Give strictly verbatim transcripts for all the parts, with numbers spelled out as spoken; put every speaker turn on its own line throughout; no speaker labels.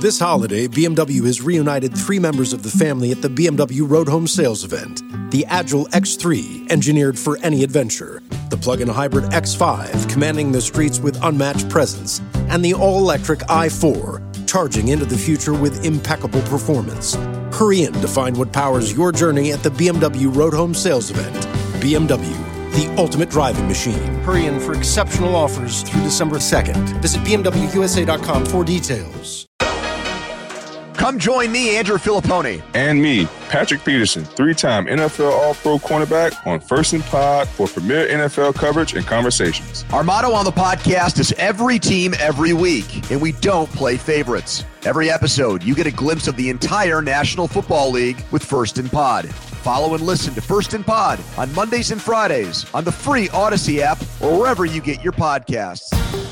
This holiday, B M W has reunited three members of the family at the B M W Road Home Sales event. The Agile X three, engineered for any adventure. The plug-in hybrid X five, commanding the streets with unmatched presence. And the all-electric i four, charging into the future with impeccable performance. Hurry in to find what powers your journey at the B M W Road Home Sales event. B M W, the ultimate driving machine. Hurry in for exceptional offers through December second. Visit B M W U S A dot com for details.
Come join me, Andrew Filippone.
And me, Patrick Peterson, three-time N F L All-Pro cornerback on First and Pod for premier N F L coverage and conversations.
Our motto on the podcast is every team, every week, and we don't play favorites. Every episode, you get a glimpse of the entire National Football League with First and Pod. Follow and listen to First and Pod on Mondays and Fridays on the free Odyssey app or wherever you get your podcasts.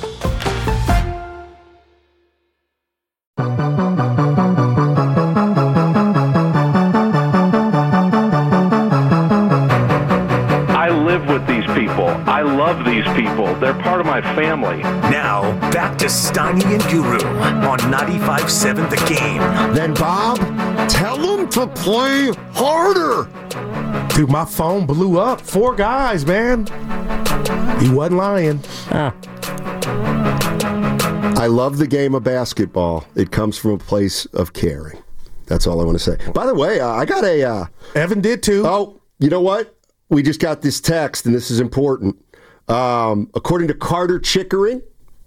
With these people. I love these people. They're part of my family.
Now, back to Steiny and Guru on ninety-five point seven The Game.
Then, Bob, tell them to play harder.
Dude, my phone blew up. Four guys, man. He wasn't lying. Ah.
I love the game of basketball. It comes from a place of caring. That's all I want to say. By the way, uh, I got a... Uh,
Evan did too.
Oh, you know what? We just got this text, and this is important. Um, according to Carter Chickering,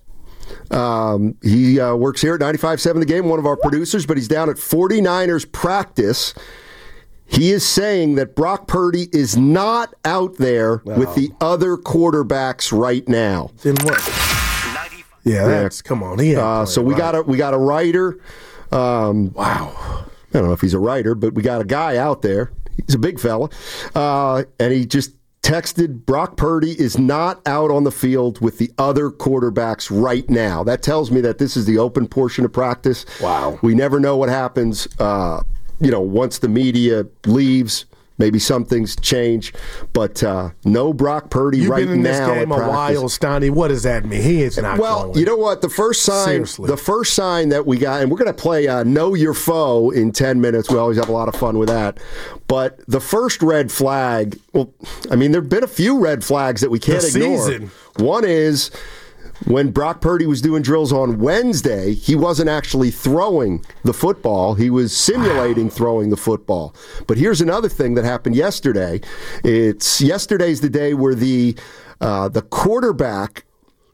um, he uh, works here at ninety-five point seven The Game, one of our producers, but he's down at 49ers practice. He is saying that Brock Purdy is not out there no. with the other quarterbacks right now.
Then what? Yeah, that's, come on. He
uh, so we right. got a we got a writer. Um,
wow.
I don't know if he's a writer, but we got a guy out there. He's a big fella. Uh, and he just texted, Brock Purdy is not out on the field with the other quarterbacks right now. That tells me that this is the open portion of practice.
Wow.
We never know what happens, uh, you know, once the media leaves. Maybe some things change, but uh, no Brock Purdy
You've
right now.
You've been in this game a
practice.
while, Steiny. What does that mean? He is not
Well,
going.
you know what? The first sign,
Seriously.
the first sign that we got, and we're going to play uh, Know Your Foe in ten minutes. We always have a lot of fun with that. But the first red flag, well, I mean, there have been a few red flags that we can't
the
ignore.
Season.
One is when Brock Purdy was doing drills on Wednesday, he wasn't actually throwing the football. He was simulating wow. throwing the football. But here's another thing that happened yesterday. It's yesterday's the day where the uh, the quarterback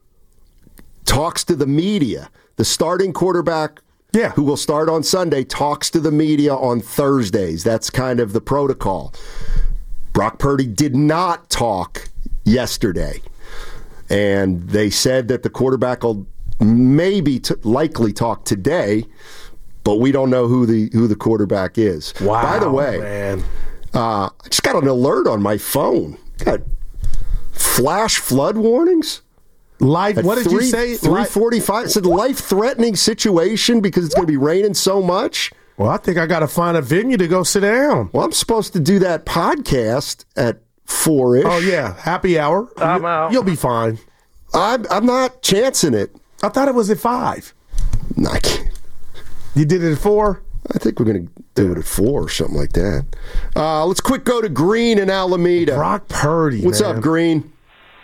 talks to the media. The starting quarterback
yeah.
who will start on Sunday talks to the media on Thursdays. That's kind of the protocol. Brock Purdy did not talk yesterday. And they said that the quarterback will maybe t- likely talk today, but we don't know who the who the quarterback is.
Wow,
By the way,
man.
Uh, I just got an alert on my phone. Got flash flood warnings.
Life.
At
what did
three,
you say?
three forty-five. It said life-threatening situation because it's going to be raining so much.
Well, I think I got to find a venue to go sit down.
Well, I'm supposed to do that podcast at four-ish.
Oh, yeah. Happy hour.
I'm out.
You'll be fine.
I'm, I'm not chancing it.
I thought it was at five.
No, I can't.
You did it at four?
I think we're going to do it at four or something like that. Uh, let's quick go to Green in Alameda.
Brock Purdy,
What's
man.
up, Green?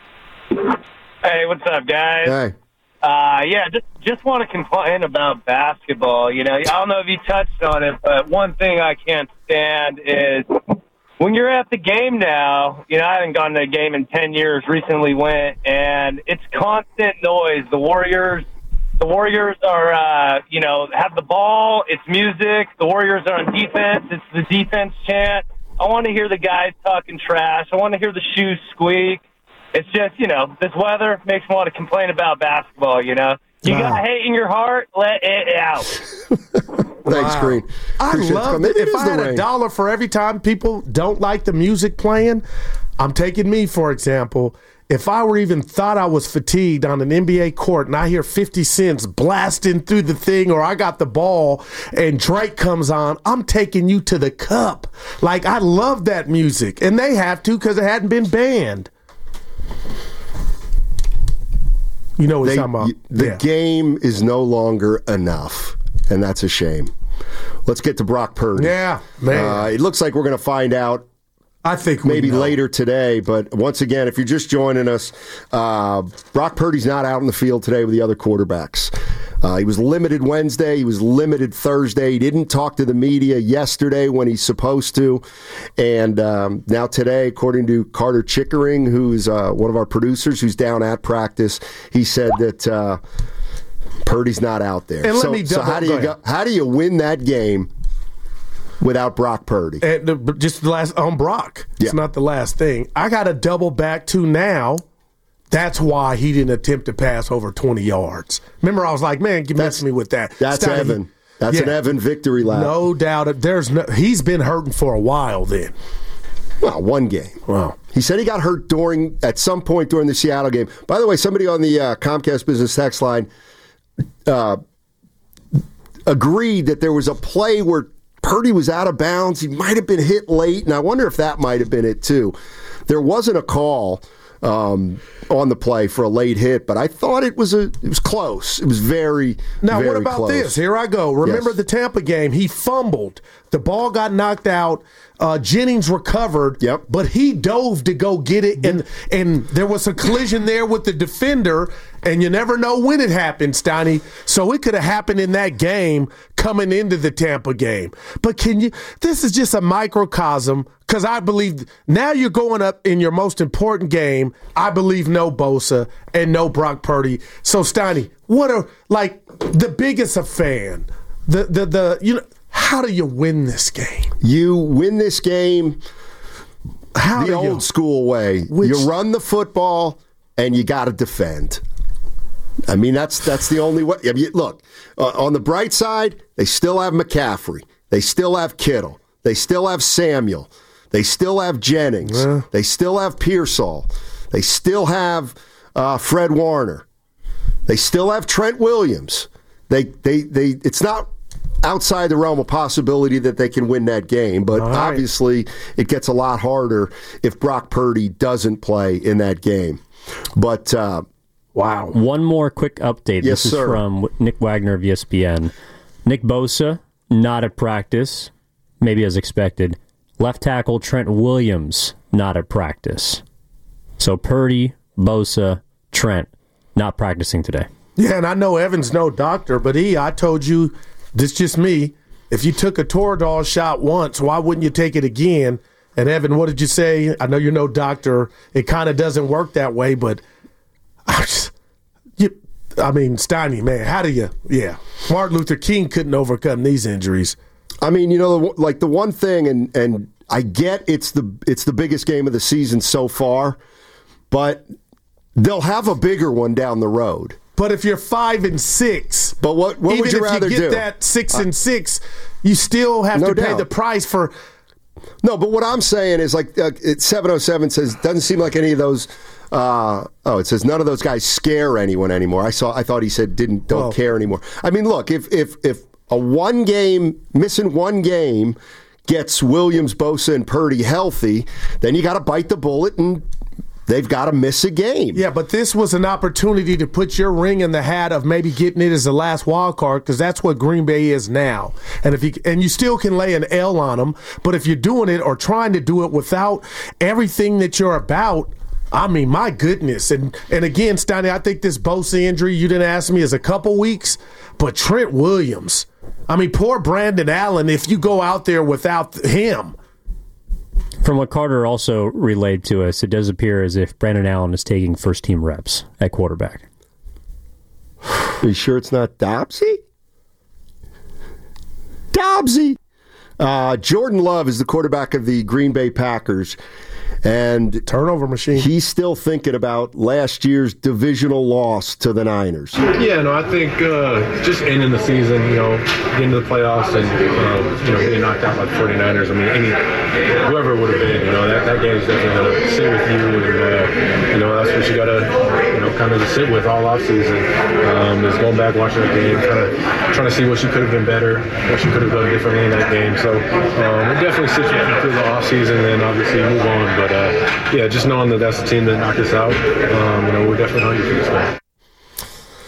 Hey, what's up, guys?
Hey.
Uh, yeah, just just want to complain about basketball. You know, I don't know if you touched on it, but one thing I can't stand is when you're at the game now, you know, I haven't gone to a game in ten years, recently went, and it's constant noise. The Warriors, the Warriors are, uh, you know, have the ball, it's music. The Warriors are on defense, it's the defense chant. I want to hear the guys talking trash. I want to hear the shoes squeak. It's just, you know, this weather makes me want to complain about basketball, you know. You wow. got hate in your heart, let it out.
Thanks,
wow.
Green.
I
Appreciate
love it. If I had rain. a dollar for every time people don't like the music playing, I'm taking me, for example. If I were even thought I was fatigued on an N B A court and I hear fifty cents blasting through the thing or I got the ball and Drake comes on, I'm taking you to the cup. Like, I love that music. And they have to because it hadn't been banned. You know what
they,
I'm talking about.
The
yeah.
game is no longer enough. and that's a shame. Let's get to Brock Purdy.
Yeah, man.
Uh, it looks like we're going to find out
I think we
maybe
know.
later today, but once again, if you're just joining us, uh, Brock Purdy's not out in the field today with the other quarterbacks. Uh, he was limited Wednesday. He was limited Thursday. He didn't talk to the media yesterday when he's supposed to. And um, now today, according to Carter Chickering, who's uh, one of our producers who's down at practice, he said that uh, Purdy's not out there.
And
so,
let me
so
double,
how do you go, how do you win that game without Brock Purdy?
And the, just the last on Brock. It's
Yeah.
not the last thing. I got to double back to now. That's why he didn't attempt to pass over twenty yards. Remember, I was like, man, you mess me with that.
That's
Stoney,
Evan. That's
yeah,
an Evan victory lap.
No doubt. There's no. He's been hurting for a while. Then.
Well, one game.
Wow.
He said he got hurt during at some point during the Seattle game. By the way, somebody on the uh, Comcast Business text line uh, agreed that there was a play where Purdy was out of bounds. He might have been hit late, and I wonder if that might have been it too. There wasn't a call um, on the play for a late hit, but I thought it was a it was close. It was very
Now,
very
what about
close.
this? Here I go. Remember
Yes.
the Tampa game? He fumbled. The ball got knocked out. Uh, Jennings recovered,
Yep.
but he dove to go get it, and and there was a collision there with the defender, and you never know when it happened, Steiny. So it could have happened in that game coming into the Tampa game. But can you? This is just a microcosm, because I believe now you're going up in your most important game. I believe no Bosa and no Brock Purdy. So Steiny, what are like the biggest a fan? The the the you know. How do you win this game?
You win this game
How
the
do you?
old school way.
Which-
you run the football and you got to defend. I mean, that's that's the only way. I mean, look, uh, on the bright side, they still have McCaffrey. They still have Kittle. They still have Samuel. They still have Jennings.
Yeah.
They still have Pearsall. They still have uh, Fred Warner. They still have Trent Williams. They they they. It's not outside the realm of possibility that they can win that game, but
All right.
obviously it gets a lot harder if Brock Purdy doesn't play in that game. But uh,
Wow.
One more quick update.
Yes,
this
sir.
is from Nick Wagner of E S P N. Nick Bosa, not at practice, maybe as expected. Left tackle Trent Williams, not at practice. So Purdy, Bosa, Trent, not practicing today.
Yeah, and I know Evan's no doctor, but he, I told you, this just me. If you took a Toradol shot once, why wouldn't you take it again? And Evan, what did you say? I know you're no doctor. It kind of doesn't work that way, but I, just, you, I mean, Steiny, man, how do you? Yeah, Martin Luther King couldn't overcome these injuries.
I mean, you know, like the one thing, and and I get it's the it's the biggest game of the season so far, but they'll have a bigger one down the road.
But if you're five and six,
But what what
even
would you
if
rather
you get
do?
that six and six, you still have
No
to pay
doubt.
the price for.
No, but what I'm saying is like uh, it, seven oh seven says doesn't seem like any of those. Uh, oh, it says none of those guys scare anyone anymore. I saw. I thought he said didn't don't
Well-
care anymore. I mean, look, if if if a one game missing one game gets Williams, Bosa, and Purdy healthy, then you got to bite the bullet and they've got to miss a game.
Yeah, but this was an opportunity to put your ring in the hat of maybe getting it as the last wild card, because that's what Green Bay is now. And if you and you still can lay an L on them, but if you're doing it or trying to do it without everything that you're about, I mean, my goodness. And and again, Steiny, I think this Bosa injury, you didn't ask me, is a couple weeks, but Trent Williams, I mean, poor Brandon Allen, if you go out there without him.
From what Carter also relayed to us, it does appear as if Brandon Allen is taking first-team reps at quarterback.
Are you sure it's not Dobbsy? Dobbsy! Uh, Jordan Love is the quarterback of the Green Bay Packers, and
Turnover machine.
he's still thinking about last year's divisional loss to the Niners.
Yeah, no, I think uh, just ending the season, you know, getting to the playoffs and, uh, you know, getting knocked out by the forty-niners. I mean, any, whoever it would have been, you know, that, that game's definitely going to sit with you. And, uh, you know, that's what you got to, you know, kind of just sit with all offseason. Um, is going back, watching the game, kind of trying to see what you could have been better, what you could have done differently in that game. So um, it definitely sits with you through the offseason and obviously move on. But, uh, yeah, just knowing that that's the team that knocked us out, um, you know, we're definitely hungry for this game.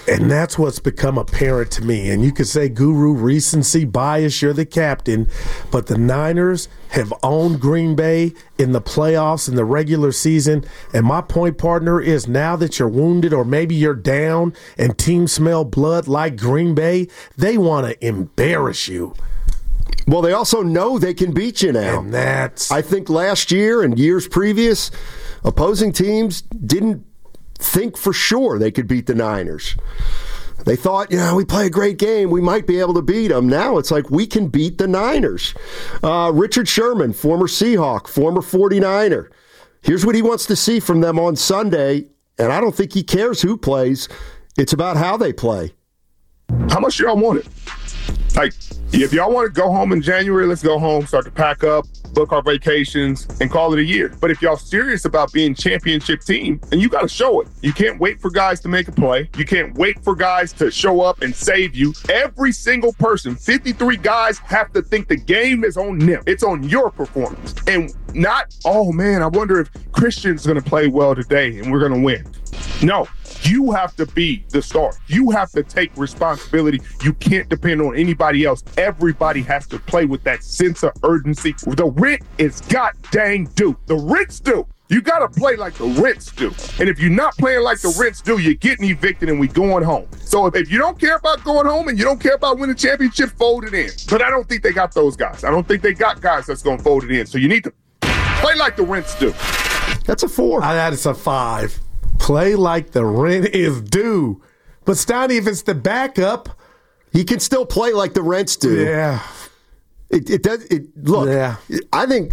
And that's what's become apparent to me. And you could say, Guru, recency bias, you're the captain. But the Niners have owned Green Bay in the playoffs in the regular season. And my point, partner, is now that you're wounded or maybe you're down and teams smell blood like Green Bay, they want to embarrass you.
Well, they also know they can beat you now.
And that's...
I think last year and years previous, opposing teams didn't think for sure they could beat the Niners. They thought, you know, we play a great game, we might be able to beat them. Now it's like we can beat the Niners. Uh, Richard Sherman, former Seahawk, former forty-niner. Here's what he wants to see from them on Sunday, and I don't think he cares who plays. It's about how they play.
How much y'all want it? Like, if y'all want to go home in January, let's go home, start to pack up, book our vacations, and call it a year. But if y'all serious about being championship team, then you got to show it. You can't wait for guys to make a play. You can't wait for guys to show up and save you. Every single person, fifty-three guys, have to think the game is on them. It's on your performance. And not, oh man, I wonder if Christian's going to play well today and we're going to win. No. You have to be the star. You have to take responsibility. You can't depend on anybody else. Everybody has to play with that sense of urgency. The rent is god dang due. The rents do. You got to play like the rents do. And if you're not playing like the rents do, you're getting evicted and we going home. So if, if you don't care about going home and you don't care about winning championship, fold it in. But I don't think they got those guys. I don't think they got guys that's going to fold it in. So you need to play like the rents do.
That's a four.
I That is a five. Play like the rent is due. But Stoney, if it's the backup,
he can still play like the rents do.
Yeah.
It, it does. It, look,
yeah.
I think,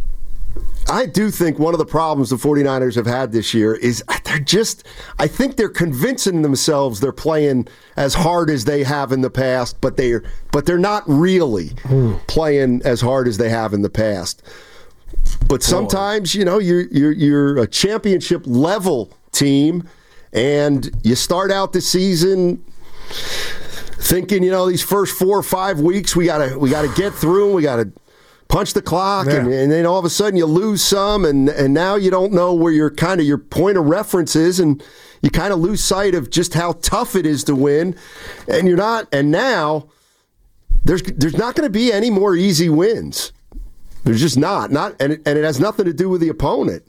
I do think one of the problems the forty-niners have had this year is they're just, I think they're convincing themselves they're playing as hard as they have in the past, but they're, but they're not really mm. playing as hard as they have in the past. But sometimes, you know, you're, you're, you're a championship level team, and you start out the season thinking, you know, these first four or five weeks we gotta we gotta get through, we gotta punch the clock, yeah. and, and then all of a sudden you lose some, and and now you don't know where your kind of your point of reference is, and you kind of lose sight of just how tough it is to win, and you're not. And now there's there's not going to be any more easy wins. There's just not not, and it, and it has nothing to do with the opponent,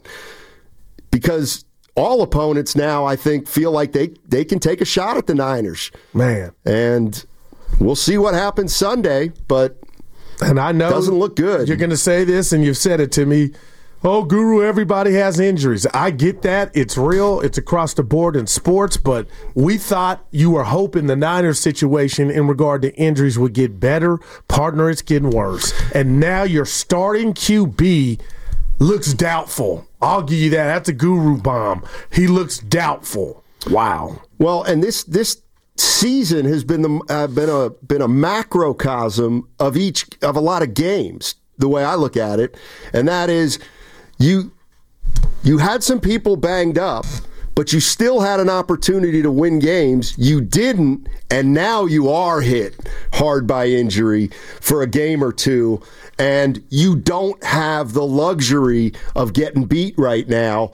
because all opponents now, I think, feel like they, they can take a shot at the Niners.
Man.
And we'll see what happens Sunday, but
and I know
it doesn't look good.
You're going to say this, and you've said it to me. Oh, Guru, everybody has injuries. I get that. It's real. It's across the board in sports, but we thought you were hoping the Niners situation in regard to injuries would get better. Partner, it's getting worse. And now your starting Q B looks doubtful. I'll give you that. That's a Guru bomb. He looks doubtful. Wow.
Well, and this this season has been the uh, been a been a macrocosm of each of a lot of games. The way I look at it, and that is, you you had some people banged up, but you still had an opportunity to win games. You didn't, and now you are hit hard by injury for a game or two, and you don't have the luxury of getting beat right now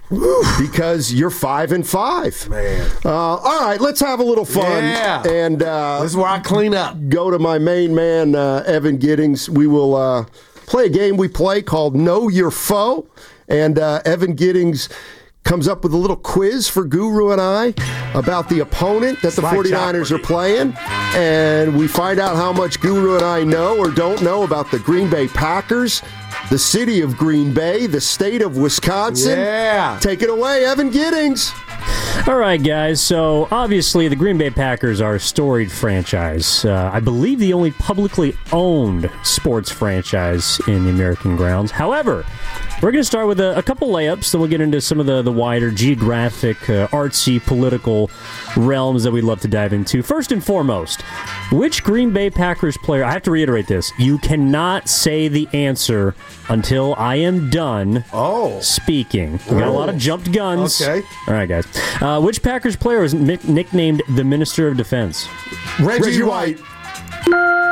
because you're five and five.
Man.
Uh, all right, let's have a little fun.
Yeah.
And uh,
this is where I clean up.
Go to my main man, uh, Evan Giddings. We will uh, play a game we play called Know Your Foe, and uh, Evan Giddings comes up with a little quiz for Guru and I about the opponent that the forty-niners are playing, and we find out how much Guru and I know or don't know about the Green Bay Packers, the city of Green Bay, the state of Wisconsin.
Yeah.
Take it away, Evan Giddings.
All right, guys. So, obviously, the Green Bay Packers are a storied franchise. Uh, I believe the only publicly owned sports franchise in the American grounds. However, we're going to start with a, a couple layups, then we'll get into some of the, the wider geographic, uh, artsy, political realms that we'd love to dive into. First and foremost, which Green Bay Packers player, I have to reiterate this, you cannot say the answer until I am done
oh.
speaking. We got a lot of jumped guns.
Okay.
All right, guys. Uh, which Packers player was nick- nicknamed the Minister of Defense?
Reggie,
Reggie
White.
White.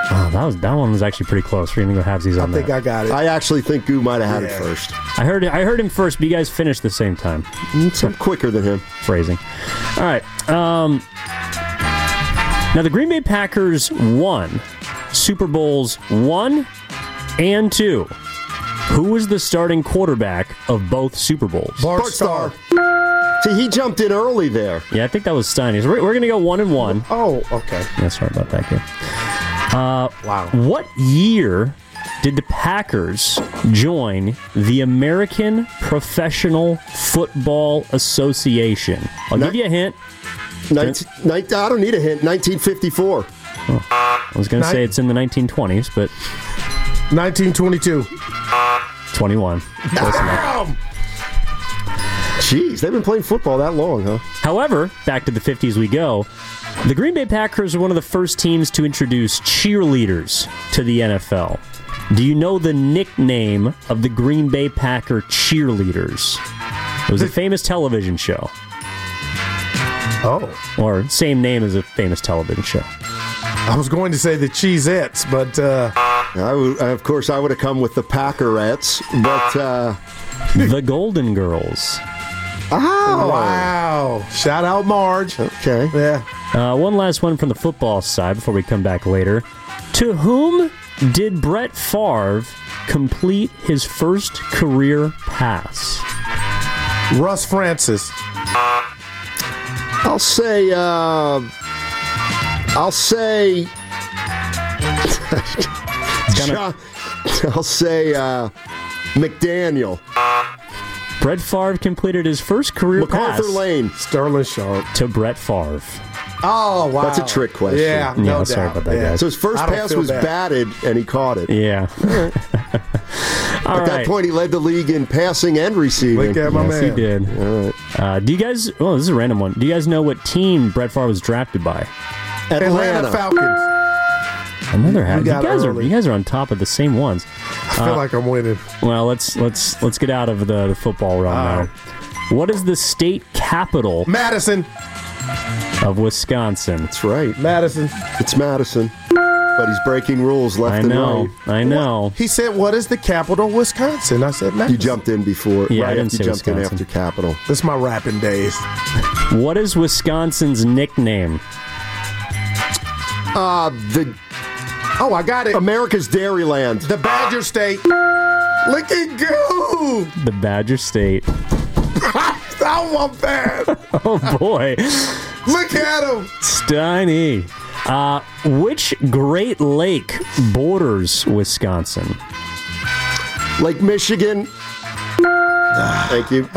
Oh, that was that one was actually pretty close. We're gonna go halvesies on
I think
that.
I got it.
I actually think Goo might have had
Yeah.
it first.
I heard I heard him first, but you guys finished the same time.
I'm quicker than him.
Phrasing. All right. Um, now the Green Bay Packers won Super Bowls one and two. Who was the starting quarterback of both Super Bowls?
Bart
Bart
Starr.
Starr. See, he jumped in early there.
Yeah, I think that was Steiny's. We're, we're going to go one and one.
Oh, okay.
Yeah, sorry about that, kid. Uh,
Wow.
What year did the Packers join the American Professional Football Association? I'll
Ni-
give you a hint.
nineteen, nineteen, I don't need a hint. nineteen fifty-four.
I was going to say it's in the nineteen twenties, but
nineteen twenty-two.
twenty-one. Close enough.
Jeez, they've been playing football that long, huh?
However, back to the fifties we go. The Green Bay Packers are one of the first teams to introduce cheerleaders to the N F L. Do you know the nickname of the Green Bay Packer cheerleaders? It was a famous television show.
Oh.
Or same name as a famous television show.
I was going to say the Cheesettes, but uh,
I would, of course, I would have come with the Packerettes, but uh,
The Golden Girls.
oh,
wow. Shout out Marge.
okay.
Yeah.
Uh, one last one from the football side before we come back later. To whom did Brett Favre complete his first career pass?
Russ Francis.
I'll say, uh, I'll say,
kinda-
I'll say uh, McDaniel.
Brett Favre completed his first career
MacArthur
pass
Lane.
Sterling Sharp.
to Brett Favre.
Oh, wow.
That's a trick question.
Yeah,
Yeah,
no
sorry
doubt.
about that,
yeah.
guys.
So his first
I don't
pass
feel
was
bad.
batted, and he caught it.
Yeah. All
At that
right.
point, he led the league in passing and receiving.
Look at my
Yes,
man.
he did.
All right.
Uh, do you guys? Oh, this is a random one. Do you guys know what team Brett Favre was drafted by?
Atlanta
Atlanta.
Falcons.
Another hat. You
got
guys are
early.
you guys are on top of the same ones.
I feel like I'm winning.
Well, let's let's let's get out of the, the football realm
All
now.
right.
What is the state capital
Madison.
of Wisconsin?
That's right.
Madison.
It's Madison. But he's breaking rules left
I
and
know.
right.
I know.
He said, what is the capital of Wisconsin? I said, Madison.
You jumped in before.
Yeah,
right
I didn't
after
say
you jumped
Wisconsin.
in after capital.
This is my rapping days.
What is Wisconsin's nickname?
Uh, the
Oh, I got it.
America's Dairyland.
The Badger State. Look at go.
The Badger State.
I want that.
Oh boy,
Look at him.
Steiny. Uh, which Great Lake borders Wisconsin?
Lake Michigan. Thank you.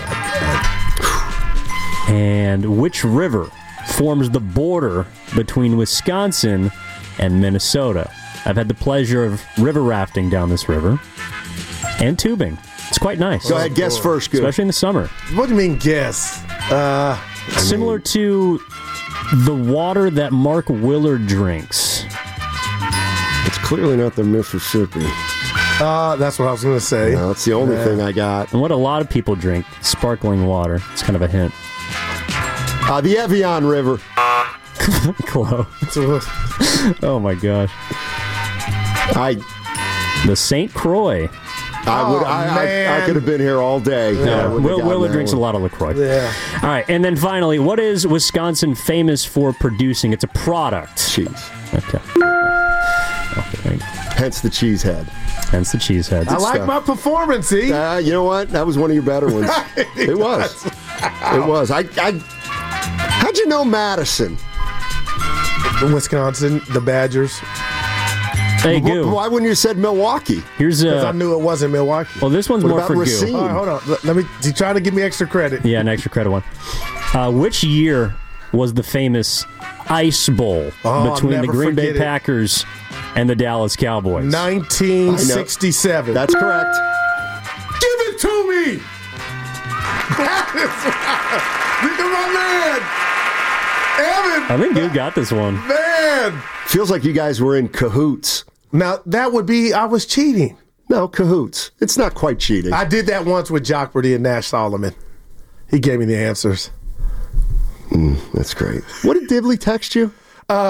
And which river forms the border between Wisconsin and Minnesota? I've had the pleasure of river rafting down this river and tubing. It's quite nice.
Go ahead, guess first, good.
Especially in the summer.
What do you mean guess? Uh,
Similar to the water that Mark Willard drinks.
It's clearly not the Mississippi.
uh, that's what I was going to say.
No, that's the only thing I got.
And what a lot of people drink, sparkling water. It's kind of a hint.
Uh, the Evian River.
Close. Oh my gosh.
I
The Saint Croix.
I would
Oh,
I, I, I
man.
could have been here all day.
Yeah,
I wouldn't have
Will,
gotten
Willard
that
drinks
one.
a lot of LaCroix.
Yeah.
All right, and then finally, what is Wisconsin famous for producing? It's a product.
Cheese.
Okay. Okay.
Hence the cheese head.
Hence the cheese head.
I like
stuff.
my performance, see?
Uh, you know what? That was one of your better ones. It was. It was. I, I. How'd you know Madison?
Wisconsin, the Badgers.
Hey,
Wh-
Goo.
Why wouldn't you have said Milwaukee?
Here's
Because I
a.
knew it wasn't Milwaukee.
Well, this one's
What
more
about
for
Racine?
Goo.
All right, hold on. Let- Let me. You trying to give me extra credit?
Yeah, an extra credit one. Uh, which year was the famous Ice Bowl
Oh, I'll
between the
never
Green Bay
forget it.
Packers and the Dallas Cowboys?
nineteen sixty-seven.
That's correct.
Give it to me. That is, look at my man. Evan,
I think Goo got this one.
man.
Feels like you guys were in cahoots.
Now, that would be, I was cheating.
No, cahoots. It's not quite cheating.
I did that once with Jock Purdy and Nash Solomon. He gave me the answers.
That's great. What did Dibley text you?
Uh,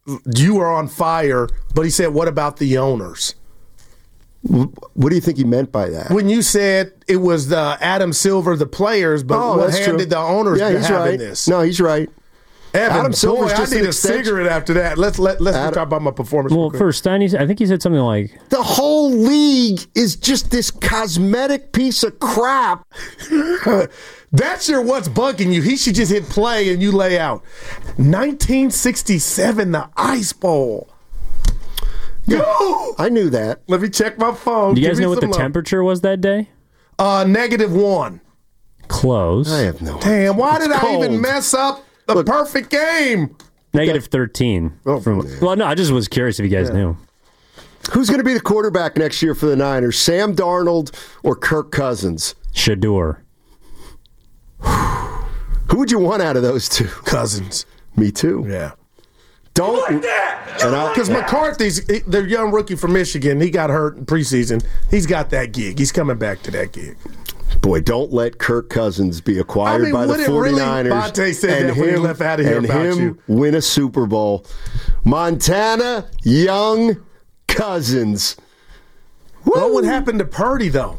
you were on fire, but he said, what about the owners?
What do you think he meant by that?
When you said it was the Adam Silver, the players, but
oh,
what hand
true.
did the owners
yeah, he's
having
right.
this?
No, he's right.
Evan,
Adam Silver's
boy,
just
I need
an
a
extension.
cigarette after that. Let's let let's
Adam,
talk about my performance.
Well, first, Steiny, I think he said something like,
the whole league is just this cosmetic piece of crap.
That's your what's bugging you. He should just hit play and you lay out. nineteen sixty-seven, the Ice Bowl.
Yeah,
Yo!
I knew that.
Let me check my phone.
do you guys
Give
know
me
what the
some love.
temperature was that day?
Uh, negative one.
Close.
I have no
Damn,
idea.
why
It's
did I
cold.
even mess up the
Look,
perfect game?
Negative thirteen.
Oh,
from,
man.
well, no, I just was curious if you guys
Yeah.
knew.
Who's going to be the quarterback next year for the Niners? Sam Darnold or Kirk Cousins?
Shador.
Who would you want out of those two?
Cousins.
Me too.
Yeah.
Don't.
And Because McCarthy's the young rookie from Michigan. He got hurt in preseason. He's got that gig. He's coming back to that gig.
Boy, don't let Kirk Cousins be acquired
I mean,
by the
would it really-
49ers.
Bonte said
and
that when he left out of here
and
about
him
you.
win a Super Bowl. Montana, Young, Cousins.
What would happen to Purdy, though?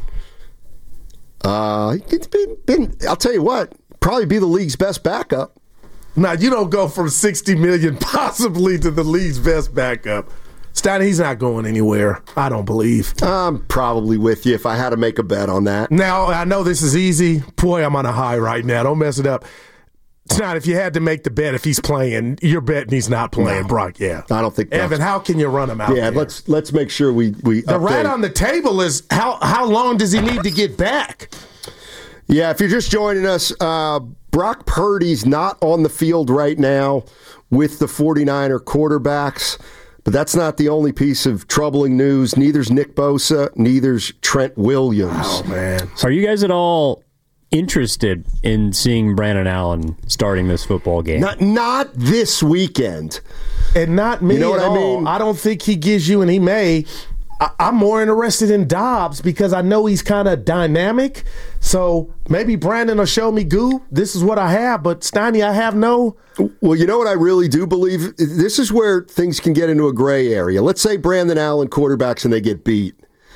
Uh, it's been, been, I'll tell you what, probably be the league's best backup.
Now, you don't go from sixty million possibly to the league's best backup. Stein, he's not going anywhere, I don't believe.
I'm probably with you if I had to make a bet on that.
Now, I know this is easy. Boy, I'm on a high right now. Don't mess it up. Stein, if you had to make the bet if he's playing, you're betting he's not playing,
No.
Brock. Yeah.
I don't think
Evan,
Brock's-
how can you run him out
Yeah,
there?
let's let's make sure we we
The
update.
rat on the table is how how long does he need to get back?
Yeah, if you're just joining us, uh, Brock Purdy's not on the field right now with the 49er quarterbacks, but that's not the only piece of troubling news. Neither's Nick Bosa, neither's Trent Williams.
Oh, man.
Are you guys at all interested in seeing Brandon Allen starting this football game?
Not not this weekend.
And not me
You know
at
what I
all.
mean?
I don't think he gives you, and he may. I, I'm more interested in Dobbs because I know he's kind of dynamic. So maybe Brandon will show me, goo, this is what I have. But Steiny, I have no.
Well, you know what I really do believe? This is where things can get into a gray area. Let's say Brandon Allen quarterbacks and they get beat.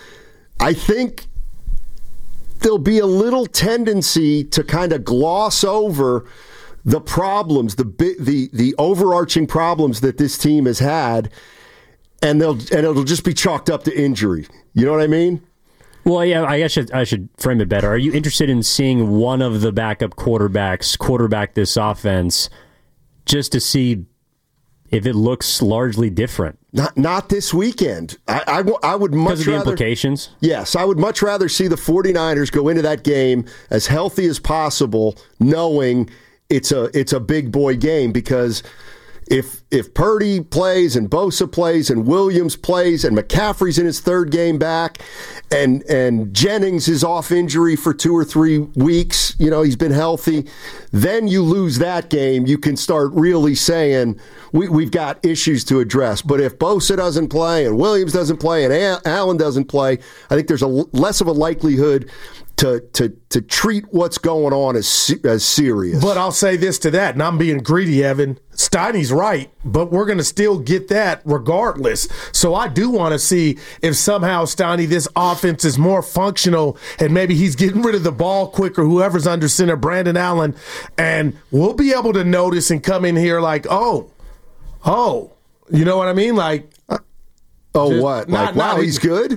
I think there'll be a little tendency to kind of gloss over the problems, the bi- the the overarching problems that this team has had, and they'll and it'll just be chalked up to injury. You know what I mean?
Well, yeah, I guess I should, I should frame it better. Are you interested in seeing one of the backup quarterbacks quarterback this offense just to see if it looks largely different?
Not not this weekend. I, I, w- I would much
Because of the
rather,
implications?
Yes, I would much rather see the 49ers go into that game as healthy as possible, knowing it's a it's a big boy game, because if if Purdy plays and Bosa plays and Williams plays and McCaffrey's in his third game back and and Jennings is off injury for two or three weeks, you know, he's been healthy, then you lose that game, you can start really saying we, we've got issues to address. But if Bosa doesn't play and Williams doesn't play and A- Allen doesn't play, I think there's a l- less of a likelihood to to to treat what's going on as se- as serious.
But I'll say this to that, and I'm being greedy, Evan. Steiny's right, but we're going to still get that regardless. So I do want to see if somehow, Steiny, this offense is more functional and maybe he's getting rid of the ball quicker, whoever's under center, Brandon Allen, and we'll be able to notice and come in here like, oh, oh, you know what I mean? Like,
oh,
just
what?
not-
Like, wow,
not
he's
even-
good?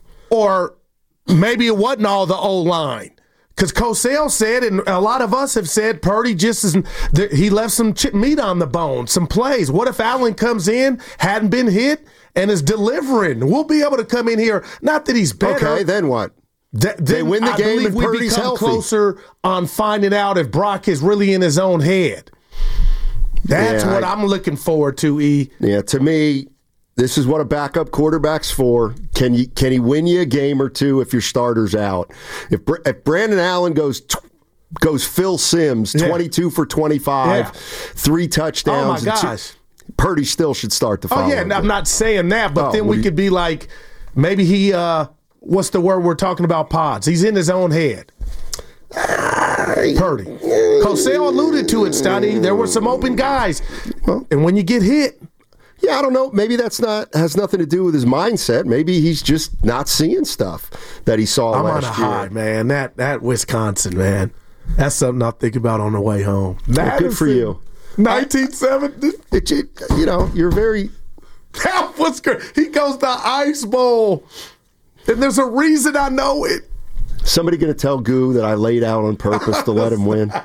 Or maybe it wasn't all the O-line. Because Cosell said, and a lot of us have said, Purdy just is, he left some chip meat on the bone, some plays. What if Allen comes in, hadn't been hit, and is delivering? We'll be able to come in here, not that he's better.
Okay, then what?
Th-
They
then
win the
I
game
believe
and
we
Purdy's
become
healthy.
closer on finding out if Brock is really in his own head. That's
Yeah,
what
I-
I'm looking forward to, E.
Yeah, to me, this is what a backup quarterback's for. Can you can he win you a game or two if your starter's out? If Br- if Brandon Allen goes t- goes Phil Simms,
Yeah.
twenty-two for twenty-five,
Yeah.
three touchdowns.
Oh, my
and two-
gosh.
Purdy still should start the
Oh,
following
yeah, and I'm
game.
not saying that, but
Oh,
then
what
we
do you-
could be like, maybe he, uh, what's the word we're talking about, pods? He's in his own head. Purdy. Cosell alluded to it, Steiny. There were some open guys. And when you get hit,
Yeah, I don't know. Maybe that's not has nothing to do with his mindset. Maybe he's just not seeing stuff that he saw
I'm
last
on a
year.
high, man. That that Wisconsin, man. That's something I'll think about on the way home.
Well, good for you.
nineteen seventy.
It, it, you know, you're very.
That was good. He goes to Ice Bowl, and there's a reason I know it.
Somebody going to tell Goo that I laid out on purpose to let him win?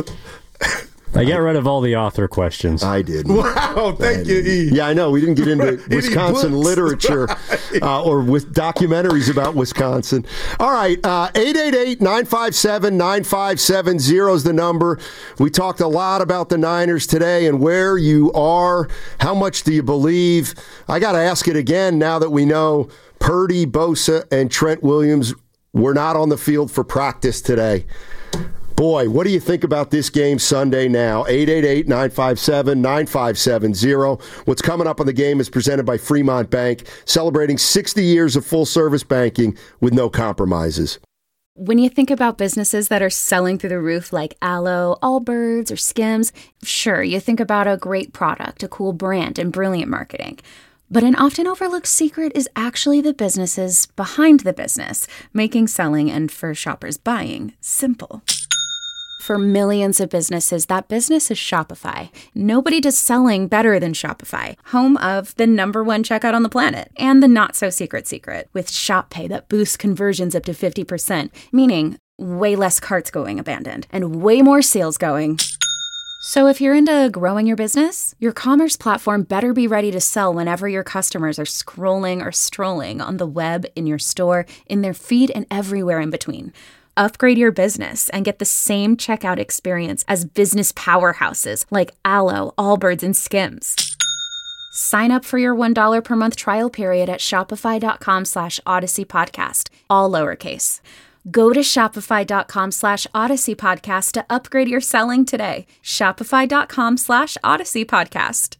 I got rid of all the author questions.
I did.
Wow, thank you, E.
Yeah, I know. We didn't get into Wisconsin literature uh, or with documentaries about Wisconsin. All right, uh, eight eight eight, nine five seven, nine five seven zero is the number. We talked a lot about the Niners today and where you are. How much do you believe? I got to ask it again now that we know Purdy, Bosa, and Trent Williams were not on the field for practice today. Boy, what do you think about this game Sunday now? eight eight eight, nine five seven, nine five seven zero. What's coming up on the game is presented by Fremont Bank, celebrating sixty years of full-service banking with no compromises.
When you think about businesses that are selling through the roof like Aloe, Allbirds, or Skims, sure, you think about a great product, a cool brand, and brilliant marketing. But an often overlooked secret is actually the businesses behind the business, making selling and, for shoppers, buying simple. For millions of businesses, that business is Shopify. Nobody does selling better than Shopify, home of the number one checkout on the planet, and the not-so-secret secret, with Shop Pay that boosts conversions up to fifty percent, meaning way less carts going abandoned, and way more sales going. So if you're into growing your business, your commerce platform better be ready to sell whenever your customers are scrolling or strolling on the web, in your store, in their feed, and everywhere in between. Upgrade your business and get the same checkout experience as business powerhouses like Aloe, Allbirds, and Skims. Sign up for your one dollar per month trial period at shopify.com slash Odyssey Podcast, all lowercase. Go to shopify.com slash Odyssey Podcast to upgrade your selling today. Shopify.com slash Odyssey Podcast.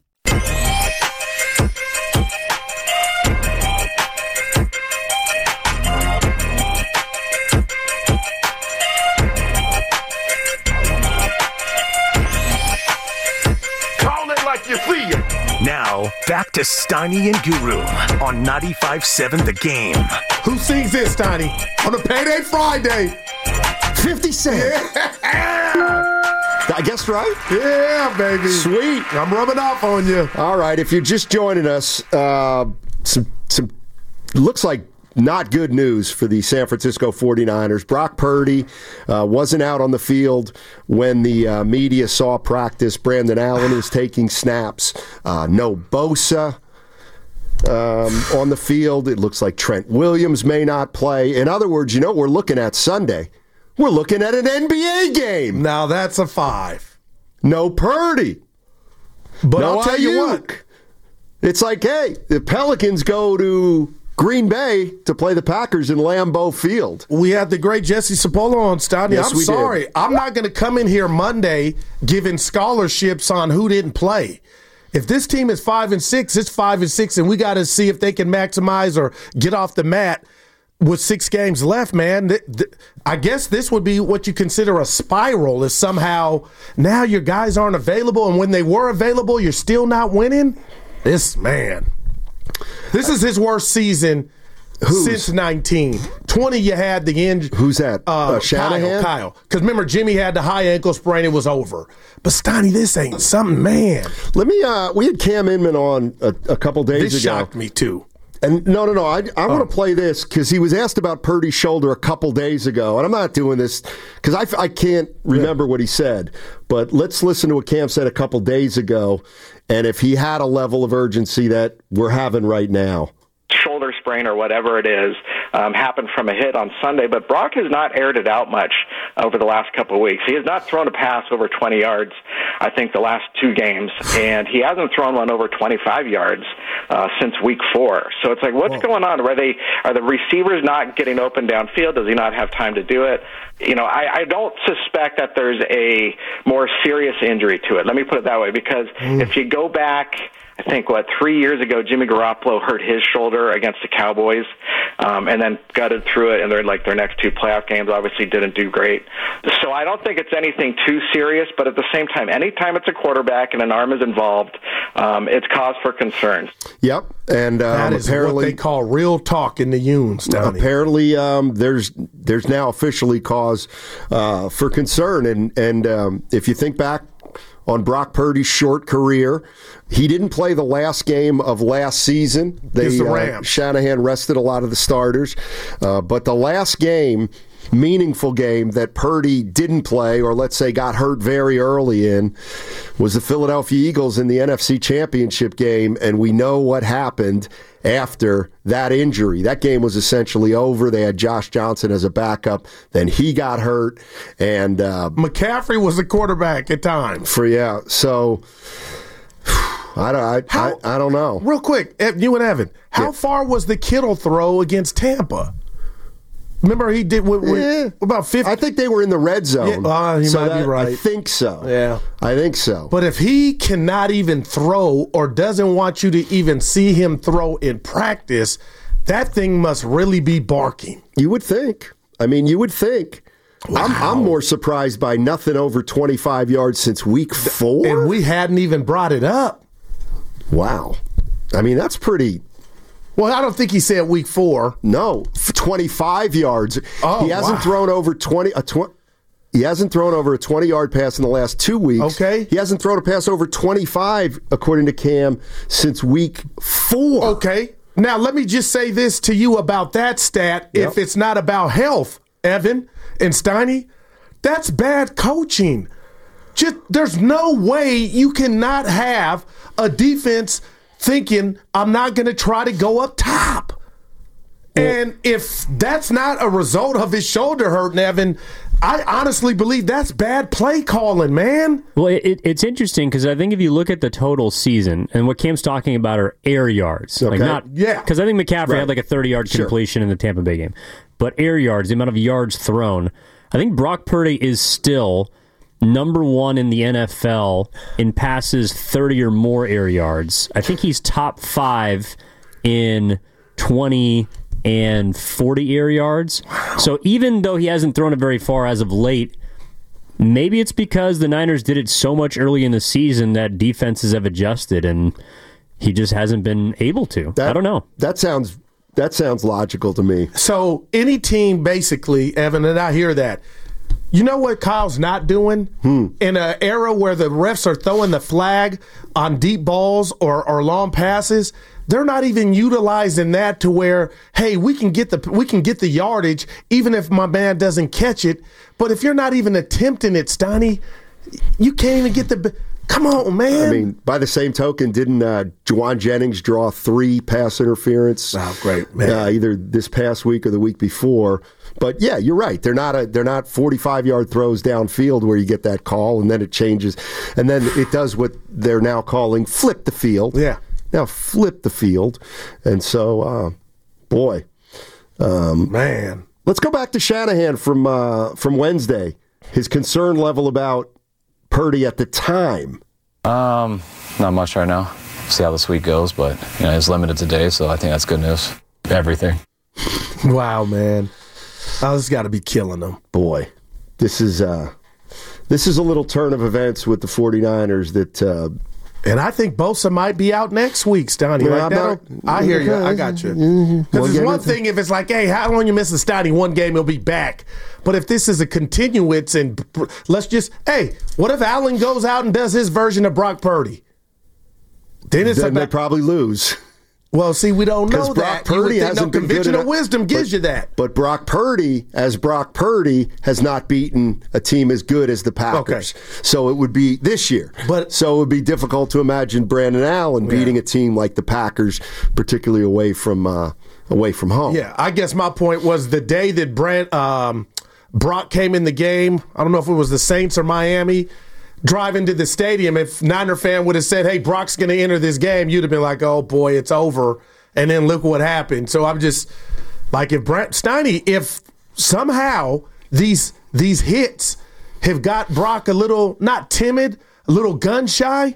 Now, back to Steiny and Guru on ninety-five point seven The Game.
Who sings this, Steiny? On a payday Friday.
fifty Cent.
Yeah.
I guess right?
Yeah, baby.
Sweet.
I'm rubbing off on you.
All right, if you're just joining us, uh, some, some looks like not good news for the San Francisco forty-niners. Brock Purdy uh, wasn't out on the field when the uh, media saw practice. Brandon Allen was taking snaps. Uh, no Bosa um, on the field. It looks like Trent Williams may not play. In other words, you know what we're looking at Sunday? We're looking at an N B A game.
Now that's a five.
No Purdy.
But
no
I'll tell you
Ayuk.
what.
It's like, hey, the Pelicans go to Green Bay to play the Packers in Lambeau Field.
We had the great Jesse Sapolo on, Steiny.
Yes,
I'm
we
sorry.
did.
I'm not going to come in here Monday giving scholarships on who didn't play. If this team is five and six, it's five and six, and we got to see if they can maximize or get off the mat with six games left, man. Th- th- I guess this would be what you consider a spiral, is somehow now your guys aren't available, and when they were available, you're still not winning. This, man, this is his worst season
Who's?
since nineteen. twenty, you had the injury.
Who's that?
Uh,
Uh, Shanahan?
Kyle. Because remember, Jimmy had the high ankle sprain. It was over. But, Steiny, this ain't something, man.
Let me, uh, we had Cam Inman on a, a couple days
This
ago.
shocked me, too.
And no, no, no. I, I
Oh.
want to play this because he was asked about Purdy's shoulder a couple days ago. And I'm not doing this because I, I can't remember yeah. what he said. But let's listen to what Cam said a couple days ago. And if he had a level of urgency that we're having right now.
Shoulder sprain or whatever it is um, happened from a hit on Sunday, but Brock has not aired it out much over the last couple of weeks. He has not thrown a pass over twenty yards, I think, the last two games, and he hasn't thrown one over twenty-five yards uh, since week four. So it's like, what's Whoa. going on? Are they are the receivers not getting open downfield? Does he not have time to do it? You know, I, I don't suspect that there's a more serious injury to it. Let me put it that way, because mm. if you go back I think, what, three years ago, Jimmy Garoppolo hurt his shoulder against the Cowboys um, and then gutted through it, and they're like their next two playoff games obviously didn't do great. So I don't think it's anything too serious, but at the same time, anytime it's a quarterback and an arm is involved, um, it's cause for concern.
Yep, and um,
that is
apparently
what they call real talk in the Yunes, Donnie.
Apparently, um, there's there's now officially cause uh, for concern, and and um, if you think back on Brock Purdy's short career, he didn't play the last game of last season. They,
the
uh,
Rams.
Shanahan rested a lot of the starters, uh, but the last game, meaningful game that Purdy didn't play, or let's say got hurt very early in, was the Philadelphia Eagles in the N F C Championship game, and we know what happened after that injury. That game was essentially over. They had Josh Johnson as a backup. Then he got hurt, and uh,
McCaffrey was the quarterback at times.
For yeah, so I don't, I,
how,
I, I don't know.
Real quick, you and Evan, how
yeah.
far was the Kittle throw against Tampa? Remember he did with, with
yeah.
about fifty.
I think they were in the red zone.
Yeah, uh, he
so
might
that,
be right.
I think so.
Yeah,
I think so.
But if he cannot even throw, or doesn't want you to even see him throw in practice, that thing must really be barking.
You would think. I mean, you would think.
Wow.
I'm, I'm more surprised by nothing over twenty-five yards since week four,
and we hadn't even brought it up.
Wow. I mean, that's pretty.
Well, I don't think he said week four.
No, twenty-five yards.
Oh,
he hasn't
wow.
thrown over twenty. A tw- he hasn't thrown over a twenty-yard pass in the last two weeks.
Okay.
He hasn't thrown a pass over twenty-five, according to Cam, since week four.
Okay. Now, let me just say this to you about that stat.
Yep.
If it's not about health, Evan and Steiny, that's bad coaching. Just there's no way you cannot have a defense thinking, I'm not going to try to go up top. And if that's not a result of his shoulder hurting, Evan, I honestly believe that's bad play calling, man.
Well, it, it's interesting because I think if you look at the total season, and what Cam's talking about are air yards.
Okay.
Like not,
yeah.
Because I think McCaffrey
Right.
had like a thirty-yard
Sure.
completion in the Tampa Bay game. But air yards, the amount of yards thrown, I think Brock Purdy is still number one in the N F L in passes thirty or more air yards. I think he's top five in twenty and forty air yards. Wow. So even though he hasn't thrown it very far as of late, maybe it's because the Niners did it so much early in the season that defenses have adjusted and he just hasn't been able to.
That,
I don't know.
That sounds that sounds logical to me.
So any team, basically, Evan, and I hear that, you know what Kyle's not doing?
Hmm.
In an era where the refs are throwing the flag on deep balls or, or long passes, they're not even utilizing that to where, hey, we can get the we can get the yardage even if my man doesn't catch it. But if you're not even attempting it, Stoney, you can't even get the. Come on, man.
I mean, by the same token, didn't uh, Juwan Jennings draw three pass interference?
Oh, great, man.
Uh, either this past week or the week before. But yeah, you're right. They're not a, they're not forty-five yard throws downfield where you get that call and then it changes, and then it does what they're now calling flip the field.
Yeah.
Now flip the field, and so uh, boy, um,
man.
Let's go back to Shanahan from uh, from Wednesday. His concern level about Purdy at the time.
Um, not much right now. See how this week goes, but you know it's limited today, so I think that's good news. Everything.
Wow, man. Oh, this got to be killing them.
Boy, this is uh, this is a little turn of events with the 49ers that. Uh,
and I think Bosa might be out next week, Stoney.
Yeah,
Like that. I hear you. I got you. Because it's one thing if it's like, hey, how long you miss a Stoney? One game, he'll be back. But if this is a continuance, and let's just, hey, what if Allen goes out and does his version of Brock Purdy? Then it's
then
about,
they probably lose.
Well, see, we don't know
Brock
that.
Purdy
you
hasn't
no
been good
conventional
enough.
wisdom gives
but,
you that.
But Brock Purdy, as Brock Purdy, has not beaten a team as good as the Packers.
Okay.
So it would be this year.
But
so it would be difficult to imagine Brandon Allen
yeah.
beating a team like the Packers, particularly away from uh, away from home.
Yeah, I guess my point was the day that Brand, um, Brock came in the game. I don't know if it was the Saints or Miami. Driving to the stadium, if Niner fan would have said, hey, Brock's going to enter this game, you'd have been like, oh, boy, it's over. And then look what happened. So I'm just like, if Brent Stoney, if somehow these these hits have got Brock a little, not timid, a little gun shy,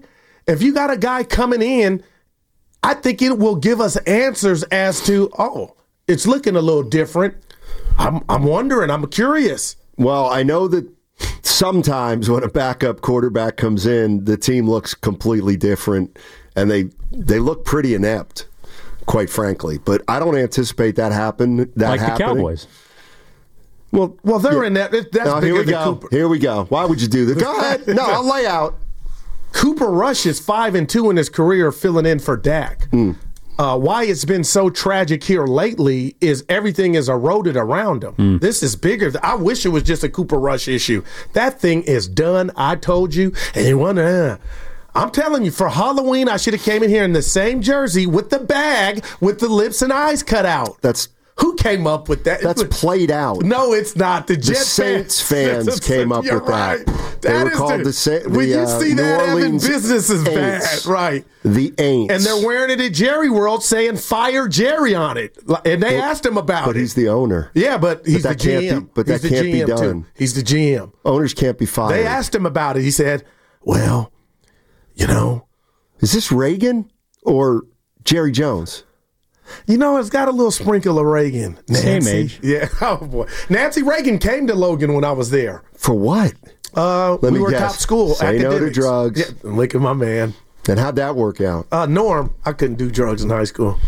if you got a guy coming in, I think it will give us answers as to, oh, it's looking a little different. I'm, I'm wondering. I'm curious.
Well, I know that sometimes when a backup quarterback comes in, the team looks completely different, and they they look pretty inept, quite frankly. But I don't anticipate that happen. That
like
happening.
the Cowboys.
Well, well, they're
Yeah.
in that. That's
No,
bigger
here we
than
go.
Cooper.
Here we go. Why would you do that? Go ahead. No, I'll lay out.
Cooper Rush is five and two in his career, filling in for Dak.
Mm.
Uh, why it's been so tragic here lately is everything is eroded around him.
Mm.
This is bigger. I wish it was just a Cooper Rush issue. That thing is done. I told you, and you want to. I'm telling you, for Halloween, I should have came in here in the same jersey with the bag with the lips and eyes cut out.
That's
who came up with that?
That's played out.
No, it's not. The,
The
Jet
Saints fans came up
You're
with that.
right.
They
That
were
is
called
the,
the, Sa- the
when you
uh,
see
New
that, Evan,
Orleans
business is bad,
Aints.
right?
The Aints.
And they're wearing it at Jerry World, saying "Fire Jerry" on it, and they
But-
asked him about
But
it.
he's the owner.
Yeah, but he's
that
the
can't
G M.
be- but
He's
that
the
can't be
G M too.
done.
He's the G M.
Owners can't be fired.
They asked him about it. He said, "Well, you know,
is this Reagan or Jerry Jones?"
You know, it's got a little sprinkle of Reagan.
Same
Nancy.
age.
Yeah. Oh boy, Nancy Reagan came to Logan when I was there.
For what?
Uh,
Let
we
me
were
guess.
top school.
Say no to
academics.
drugs.
Yeah, look at my man.
And how'd that work out?
Uh, Norm, I couldn't do drugs in high school.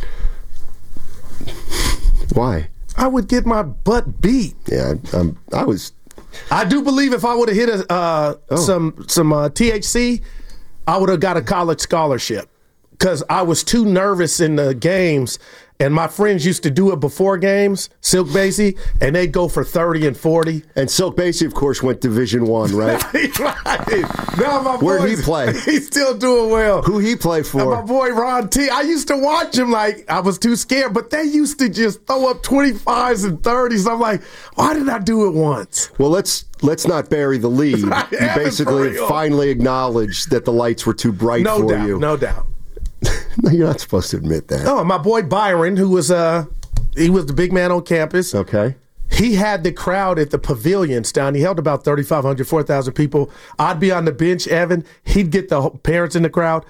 Why?
I would get my butt beat.
Yeah, um, I was.
I do believe if I would have hit a, uh,
Oh.
some some uh, T H C, I would have got a college scholarship because I was too nervous in the games. And my friends used to do it before games, Silk Basie, and they'd go for thirty and forty.
And Silk Basie, of course, went Division One, right?
Right. Now my
Where'd he
boys-
play?
He's still doing well.
Who he play
And
for?
my boy Ron T. I used to watch him like I was too scared, but they used to just throw up twenty-fives and thirties. I'm like, why did I do it once?
Well, let's let's not bury the lead. You
Evan, for
basically
real.
finally acknowledged that the lights were too bright
No
for
doubt,
you.
no doubt.
No, you're not supposed to admit that.
Oh, my boy Byron, who was uh he was the big man on campus.
Okay.
He had the crowd at the pavilions down. He held about thirty-five hundred, four thousand people. I'd be on the bench, Evan. He'd get the whole- parents in the crowd.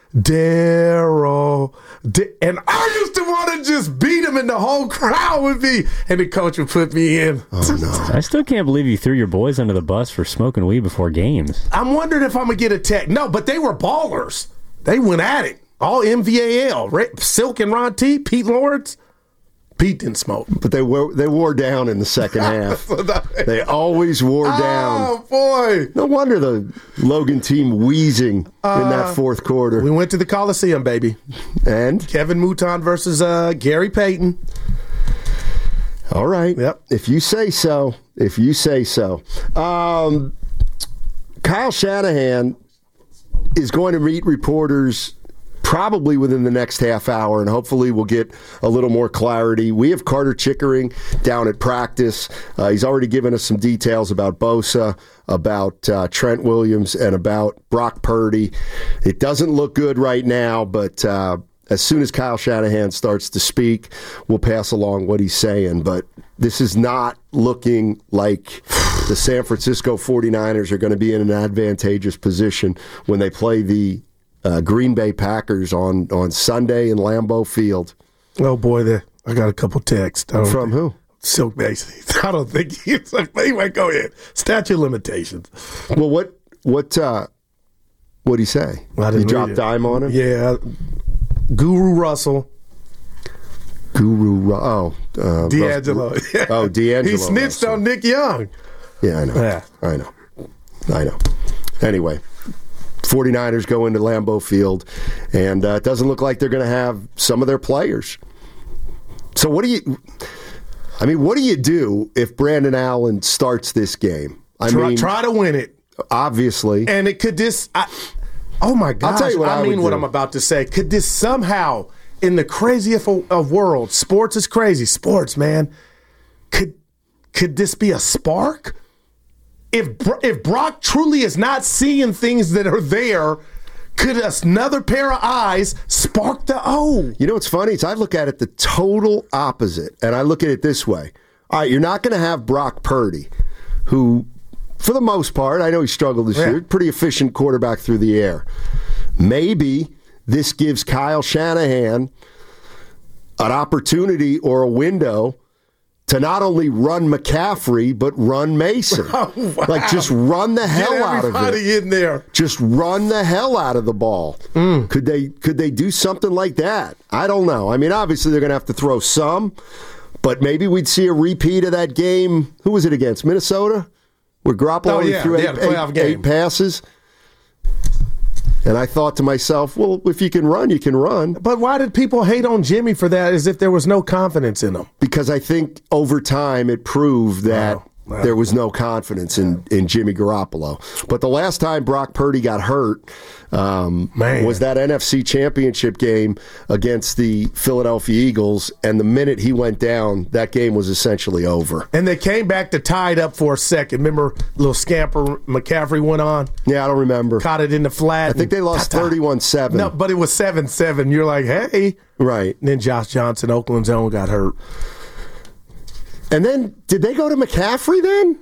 Daryl. Da- and I used to want to just beat him, and the whole crowd would be. And the coach would put me in.
Oh, no.
I still can't believe you threw your boys under the bus for smoking weed before games.
I'm wondering if I'm going to get a tech. No, but they were ballers. They went at it. All M V A L. Ra- Silk and Ron T, Pete Lawrence. Pete didn't smoke.
But they wore they wore down in the second half. They always wore down.
Oh, boy.
No wonder the Logan team wheezing in
Uh,
that fourth quarter.
We went to the Coliseum, baby.
And?
Kevin Mouton versus uh, Gary Payton.
All right.
Yep.
If you say so. If you say so. Um, Kyle Shanahan is going to meet reporters probably within the next half hour, and hopefully we'll get a little more clarity. We have Carter Chickering down at practice. Uh, he's already given us some details about Bosa, about uh, Trent Williams, and about Brock Purdy. It doesn't look good right now, but uh, as soon as Kyle Shanahan starts to speak, we'll pass along what he's saying. But this is not looking like the San Francisco forty-niners are going to be in an advantageous position when they play the Uh, Green Bay Packers on, on Sunday in Lambeau Field.
Oh, boy, there. I got a couple texts. I don't
From
think-
who?
Silk Basie. I don't think he's like, anyway, go ahead. Statute of limitations.
Well, what what uh, what'd he say?
I
You
didn't
dropped
read it.
dime on him?
Yeah. Guru Russell.
Guru, Ru- oh. Uh,
D'Angelo.
Rus- Oh, D'Angelo.
He snitched
Russell.
on Nick Young.
Yeah, I know.
Yeah.
I know. I know. Anyway, forty-niners go into Lambeau Field, and uh, it doesn't look like they're going to have some of their players. So what do you – I mean, what do you do if Brandon Allen starts this game? I
Try,
mean,
try to win it.
Obviously.
And it could this I, oh my gosh,
tell you what
I,
I
mean
would
what
do.
I'm about to say. Could this somehow, in the craziest of, of worlds, sports is crazy, sports, man, could could this be a spark? If Bro- if Brock truly is not seeing things that are there, could another pair of eyes spark the O?
You know what's funny? Is I look at it the total opposite, and I look at it this way. All right, you're not going to have Brock Purdy, who, for the most part, I know he struggled this
Yeah.
year, pretty efficient quarterback through the air. maybe this gives Kyle Shanahan an opportunity or a window to not only run McCaffrey, but run Mason. Oh, wow. Like, just run the hell
Get
out of it.
everybody in there.
Just run the hell out of the ball. Mm. Could they could they do something like that? I don't know. I mean, obviously they're going to have to throw some, but maybe we'd see a repeat of that game. Who was it against? Minnesota? Where Garoppolo
oh, yeah.
threw
yeah,
eight, eight, eight passes. And I thought to myself, well, if you can run, you can run.
But why did people hate on Jimmy for that as if there was no confidence in him?
Because I think over time it proved that wow. Wow. there was no confidence in, in Jimmy Garoppolo. But the last time Brock Purdy got hurt um, was that N F C Championship game against the Philadelphia Eagles. And the minute he went down, that game was essentially over.
And they came back to tie it up for a second. Remember, little scamper McCaffrey went on?
Yeah, I don't remember.
Caught it in the flat.
I think they lost thirty-one seven.
No, but it was seven seven. You're like, hey.
Right.
And then Josh Johnson, Oakland's own, got hurt.
And then, did they go to McCaffrey then?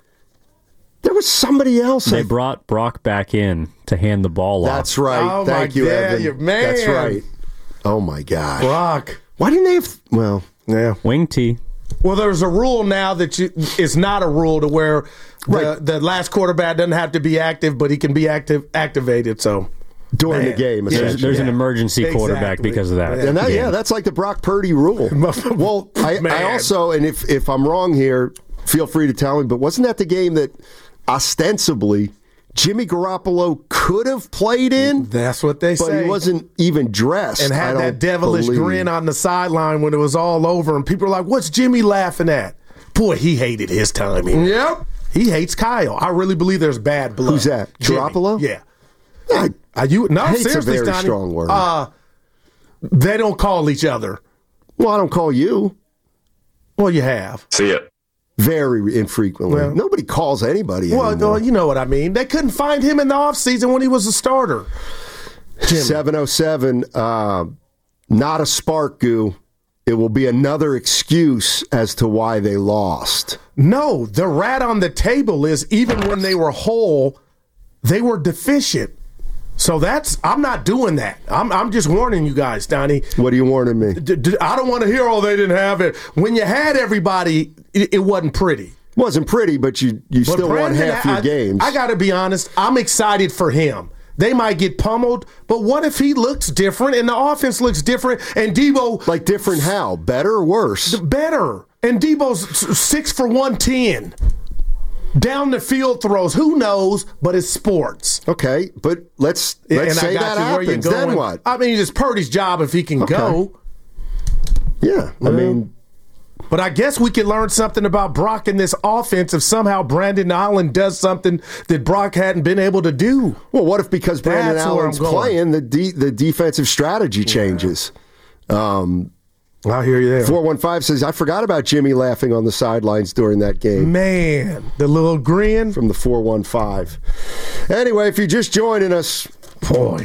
There was somebody else.
They
I...
brought Brock back in to hand the ball off.
That's right.
Oh,
Thank
my
you,
God,
Evan.
you man.
That's right. Oh, my gosh.
Brock.
Why didn't they have... Well,
yeah.
Wing T.
Well, there's a rule now that you, it's not a rule to where the,
right.
the last quarterback doesn't have to be active, but he can be active active so...
During
Man.
the game,
there's, there's yeah. an emergency
exactly.
quarterback because of that.
And that, yeah, that's like the Brock Purdy rule. Well, I, I also, and if, if I'm wrong here, feel free to tell me, but wasn't that the game that ostensibly Jimmy Garoppolo could have played in?
That's what they
but
say.
But he wasn't even dressed.
And had that devilish
believe.
grin on the sideline when it was all over, and people were like, what's Jimmy laughing at? Boy, he hated his timing.
Yep.
He hates Kyle. I really believe there's bad blood.
Who's that?
Jimmy.
Garoppolo?
Yeah.
I,
Are you no
hate's
seriously,
a very
Stoney,
strong word.
Uh, they don't call each other.
Well, I don't call you.
Well, you have.
See ya.
Very infrequently. Well, nobody calls anybody
well,
anymore.
Well, you know what I mean. They couldn't find him in the offseason when he was a starter. Jimmy.
seven oh seven, uh, not a spark goo. It will be another excuse as to why they lost.
No, the rat on the table is even when they were whole, they were deficient. So that's, I'm not doing that. I'm I'm just warning you guys, Donnie.
What are you warning me?
D- d- I don't want to hear, oh, they didn't have it. When you had everybody, it, it wasn't pretty.
It wasn't pretty, but you, you but still
Brandon,
won half
I,
your games.
I got to be honest, I'm excited for him. They might get pummeled, but what if he looks different and the offense looks different and Debo...
Like different how? Better or worse?
Better. And Debo's six for one ten. Down the field throws. Who knows? But it's sports.
Okay, but let's, let's say that happens. Then what?
I mean, it's Purdy's job if he can okay. go.
Yeah, I mean...
But I guess we can learn something about Brock in this offense if somehow Brandon Allen does something that Brock hadn't been able to do.
Well, what if because Brandon That's Allen's playing, the de- the defensive strategy changes? Yeah. Um,
I hear you there.
four one five says, I forgot about Jimmy laughing on the sidelines during that game.
Man, the little grin.
From the four one five. Anyway, if you're just joining us,
boy,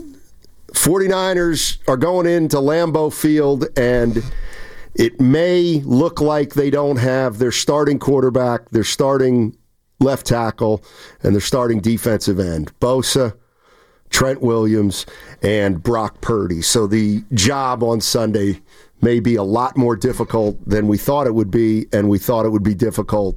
49ers are going into Lambeau Field, and it may look like they don't have their starting quarterback, their starting left tackle, and their starting defensive end. Bosa, Trent Williams, and Brock Purdy. So the job on Sunday may be a lot more difficult than we thought it would be, and we thought it would be difficult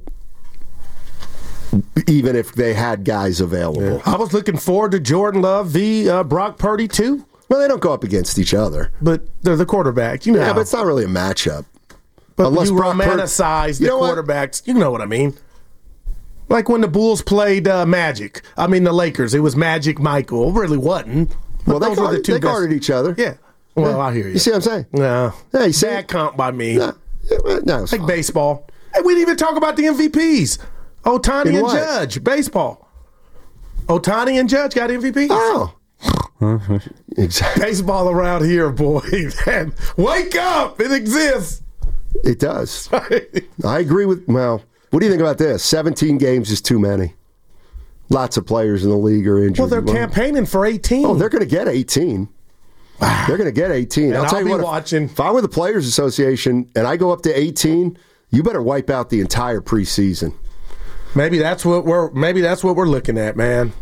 even if they had guys available.
Yeah. I was looking forward to Jordan Love v. Uh, Brock Purdy, too.
Well, they don't go up against each other.
But they're the quarterback. You know.
Yeah, but it's not really a matchup.
But
Unless
you
Brock
romanticize
Pur-
the quarterbacks. What? You know what I mean. Like when the Bulls played uh, Magic. I mean, the Lakers. It was Magic Michael. It really wasn't.
Well, they, guarded, the two they guarded each other.
Yeah. Well,
yeah.
I hear you.
You see what I'm saying?
No.
Yeah, you see
Bad comp by me.
No, no it's
like
fine.
baseball. Hey, we didn't even talk about the M V Ps. Otani
In
and
what?
Judge. Baseball. Otani and Judge got M V Ps.
Oh. Exactly.
Baseball around here, boy. Wake up! It exists.
It does. I agree with. Well, what do you think about this? seventeen games is too many. Lots of players in the league are injured.
Well, they're campaigning for eighteen.
Oh, they're going to get eighteen. They're going to get eighteen.
And
I'll tell
I'll
you what.
Be watching.
If, if I were the Players Association and I go up to eighteen, you better wipe out the entire preseason.
Maybe that's what we're. Maybe that's what we're looking at, man.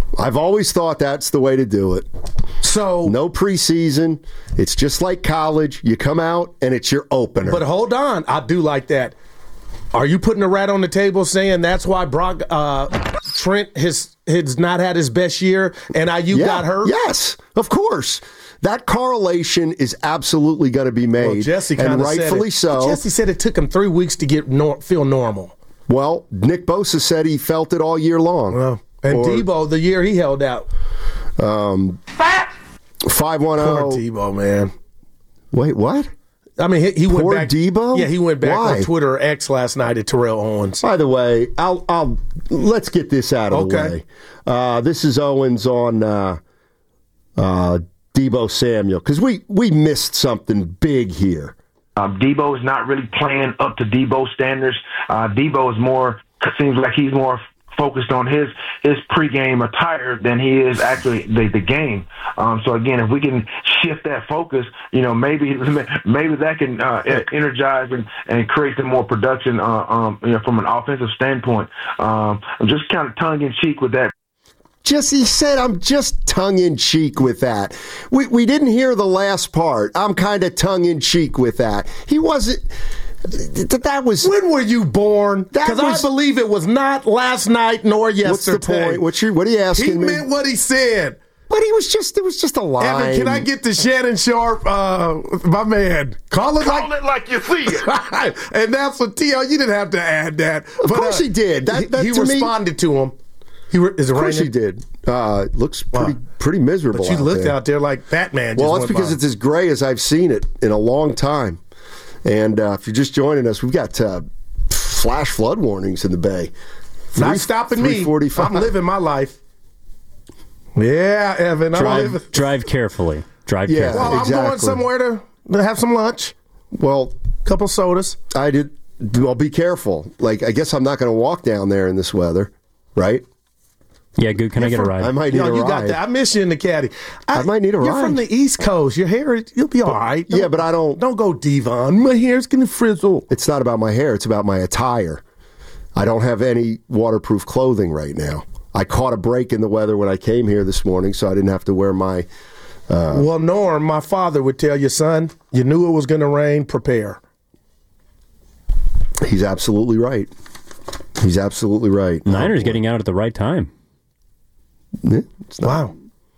I've always thought that's the way to do it.
So
no preseason. It's just like college. You come out and it's your opener.
But hold on, I do like that. Are you putting a rat on the table saying that's why Brock uh, Trent has has not had his best year and I U
yeah,
got hurt?
Yes, of course. That correlation is absolutely going to be made,
well, Jesse
and
rightfully
said it. so.
Jesse said it took him three weeks to get nor- feel normal.
Well, Nick Bosa said he felt it all year long.
Well, and or, Debo, the year he held out.
Um, five one zero.
Poor Debo, man.
Wait, what?
I mean, he, he went
Poor
back.
Debo?
Yeah, he went back
Why?
on Twitter or X last night at Terrell Owens.
By the way, I'll, I'll let's get this out of
okay.
the way. Uh, this is Owens on uh, uh, Debo Samuel because we we missed something big here.
Um, Debo is not really playing up to Debo standards. Uh, Debo is more seems like he's more focused on his his pregame attire than he is actually the, the game. Um, so again, if we can shift that focus, you know, maybe maybe that can uh, energize and, and create some more production uh, um, you know, from an offensive standpoint. Um, I'm just kind of tongue in cheek with that.
Just he said, I'm just tongue in cheek with that. We we didn't hear the last part. I'm kind of tongue in cheek with that. He wasn't. That was.
When were you born? Because I believe it was not last night nor yesterday.
What's the point? What's your, what are you asking
he
me?
He meant what he said.
But he was just, it was just a line.
Evan, can I get to Shannon Sharp, uh, my man? Call it
Call
like
it like you see it.
And that's what T L, you didn't have to add that.
Of
but,
course
uh,
he did. That, that
he
to
responded
me,
to him. He re- is it
of course
raining?
he did. Uh, looks pretty
wow.
pretty miserable.
But you
out
looked
there.
out there like Batman. Just
well,
went
that's because
by.
it's as gray as I've seen it in a long time. And uh, if you're just joining us, we've got uh, flash flood warnings in the Bay.
Not stopping me. I'm living my life. Yeah, Evan. I'm
drive,
living.
drive carefully. Drive
Yeah,
carefully.
Well,
exactly.
I'm going somewhere to, to have some lunch.
Well,
a couple sodas.
I did. Well, be careful. Like, I guess I'm not going to walk down there in this weather, right?
Yeah, good. Can I get a ride?
I might need
Yo,
a
you
ride.
got that. I miss you in the caddy.
I, I might need a
you're
ride.
You're from the East Coast. Your hair, you'll be all right. Don't,
yeah, but I don't.
Don't go Devon. My hair's going to frizzle.
It's not about my hair. It's about my attire. I don't have any waterproof clothing right now. I caught a break in the weather when I came here this morning, so I didn't have to wear my. Uh,
well, Norm, my father would tell you, son, you knew it was going to rain. Prepare.
He's absolutely right. He's absolutely right.
Niners oh, getting out at the right time.
Yeah,
wow.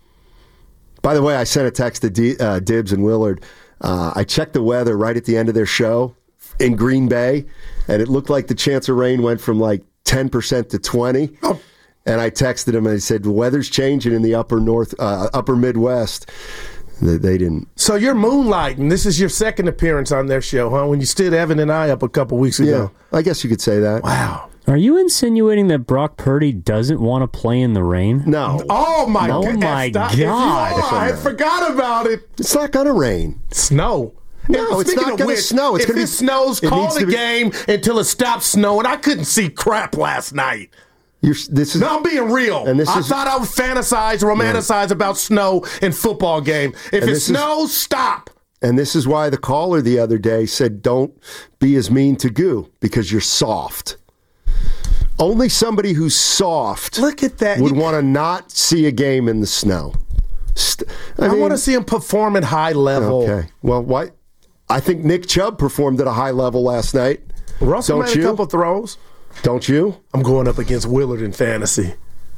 By the way, I sent a text to D, uh, Dibbs and Willard. Uh, I checked the weather right at the end of their show in Green Bay, and it looked like the chance of rain went from like ten percent to twenty.
Oh.
And I texted him and I said, the weather's changing in the upper north, uh, upper Midwest. They, they didn't.
So you're moonlighting. This is your second appearance on their show, huh? When you stood Evan and I up a couple weeks ago.
Yeah, I guess you could say that.
Wow.
Are you insinuating that Brock Purdy doesn't want to play in the rain?
No.
Oh, my
oh
God.
my
Stop.
God.
Oh, I forgot about it.
It's not going to rain.
Snow.
No,
and
it's not going to snow. It's
if
gonna
it
be,
snows,
it
call the
be,
game until it stops snowing. I couldn't see crap last night.
You're, this is,
no, I'm being real.
And this
I
is,
thought I would fantasize, romanticize yeah. about snow in football game. If it snows, is, stop.
And this is why the caller the other day said, don't be as mean to Goo, because you're soft. Only somebody who's soft
Look at that.
would
you,
want to not see a game in the snow. St- I,
I
mean,
want to see him perform at high level.
Okay. Well, why? I think Nick Chubb performed at a high level last night.
Russell
Don't
made
you?
a couple throws.
Don't you?
I'm going up against Willard in fantasy.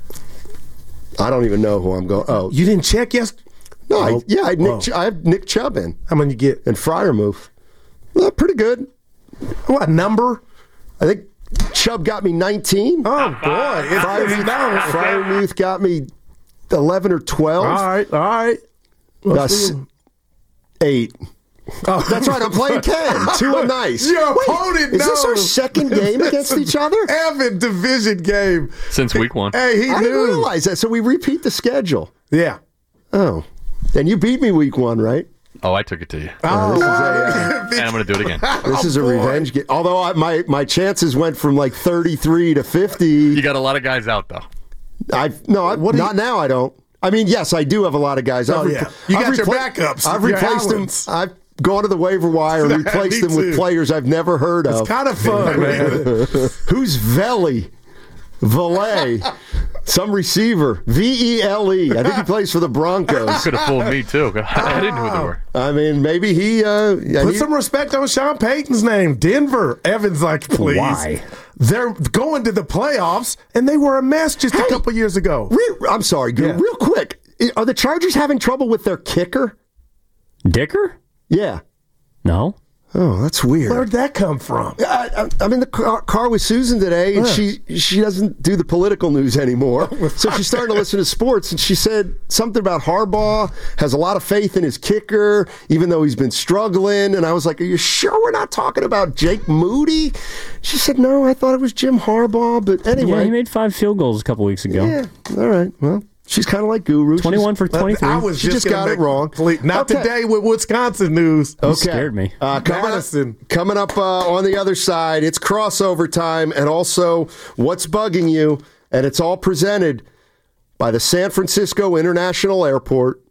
I don't even know who I'm going. Oh,
you didn't check yesterday?
No,
oh.
I, yeah, I, had Nick,
oh.
Ch- I have Nick Chubb in.
How many you get?
And Freiermuth. Well, pretty good.
What number?
I think Chubb got me nineteen.
Oh boy, it's
Freiermuth, Freiermuth got me eleven or twelve.
All right, all right.
That's eight. Oh. That's right, I'm playing Ken. Two and nice.
Your
Wait,
opponent
is
knows.
this our second game against each other?
Evan division game.
Since week one.
Hey, he
I
knew.
didn't realize that, so we repeat the schedule.
Yeah.
Oh. And you beat me week one, right?
Oh, I took it to you.
Oh,
this is a, uh,
and I'm going to do it again.
This is a
oh,
revenge game. Although I, my, my chances went from like thirty-three to fifty.
You got a lot of guys out, though.
I've No, I, not you, now I don't. I mean, yes, I do have a lot of guys.
Oh,
I've
yeah. You
I've
got your
repla-
backups.
I've
your
replaced
Allens.
them. I've gone to the waiver wire and replaced them with players I've never heard of.
It's kind of fun, man.
Who's Veli? Valet. Some receiver. V E L E. I think he plays for the Broncos.
Could have fooled me, too. I didn't know who they were.
I mean, maybe he... Uh, yeah,
Put
he,
some respect on Sean Payton's name. Denver. Evan's like, please.
Why?
They're going to the playoffs, and they were a mess just hey, a couple years ago.
Real, I'm sorry, yeah. real quick. Are the Chargers having trouble with their kicker?
Dicker?
Yeah.
No.
Oh, that's weird.
Where'd that come from?
I, I, I'm in the car, car with Susan today, and huh. she she doesn't do the political news anymore. So she's starting to listen to sports, and she said something about Harbaugh has a lot of faith in his kicker, even though he's been struggling. And I was like, are you sure we're not talking about Jake Moody? She said, no, I thought it was Jim Harbaugh. But anyway.
Yeah, he made five field goals a couple weeks ago.
Yeah, all right, well. She's kind of like Guru.
twenty-one for twenty-three.
I was
she
just,
just got it wrong.
Complete, not okay. today with Wisconsin news.
You okay. scared me.
Uh, coming, up, coming up uh, on the other side, it's crossover time and also what's bugging you. And it's all presented by the San Francisco International Airport.